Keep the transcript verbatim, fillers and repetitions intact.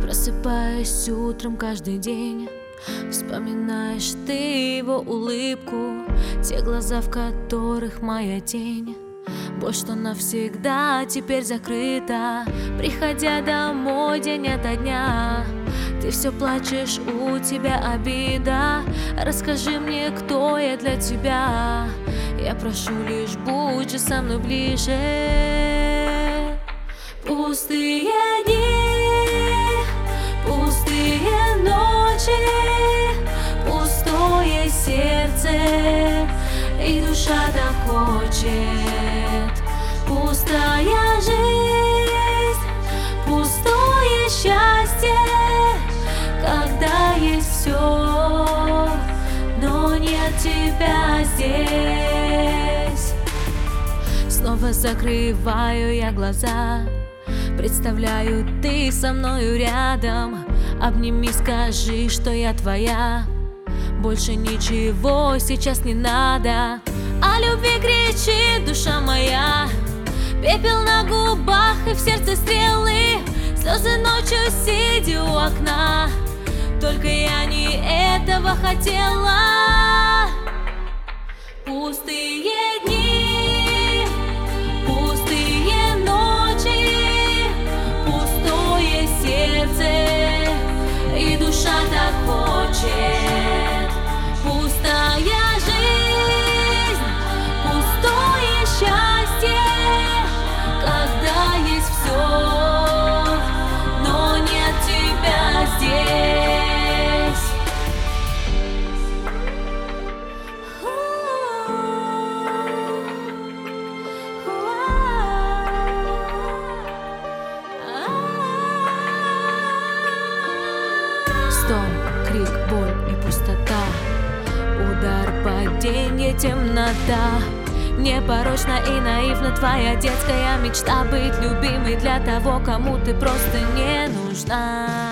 Просыпаясь утром каждый день, вспоминаешь ты его улыбку, те глаза, в которых моя тень. Боль, что навсегда теперь закрыта. Приходя домой день ото дня, ты все плачешь, у тебя обида. Расскажи мне, кто я для тебя. Я прошу лишь, будь же со мной ближе. Пустые дни, пустые ночи, пустое сердце, и душа так хочет. Пустая жизнь, пустое счастье, когда есть все, но нет тебя здесь. Снова закрываю я глаза, представляю, ты со мною рядом. Обними, скажи, что я твоя. Больше ничего сейчас не надо. О любви кричит душа моя. Пепел на губах и в сердце стрелы, слезы ночью сидя у окна. Только я не этого хотела. Пустые дни, пустые ночи, пустое сердце, и душа так хочет. Пустая жизнь, пустое счастье, когда есть все, но нет тебя здесь. Стон, крик, боль и пустота, удар, падение, темнота. Непорочна и наивна твоя детская мечта быть любимой для того, кому ты просто не нужна.